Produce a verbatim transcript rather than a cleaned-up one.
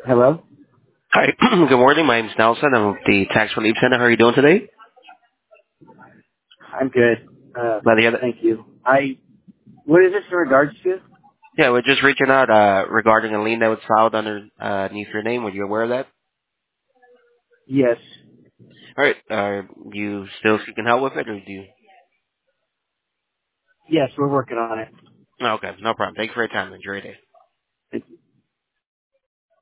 Hello? Hi. Good morning. My name is Nelson. I'm with the Tax Relief Center. How are you doing today? I'm good. Uh, Glad to hear that. thank you. I, what is this in regards to? Yeah, we're just reaching out uh, regarding a lien that was filed under uh, underneath your name. Were you aware of that? Yes. All right. Are you still seeking help with it, or do you? Yes, we're working on it. Oh, okay. No problem. Thank you for your time. Enjoy your day. Thank you.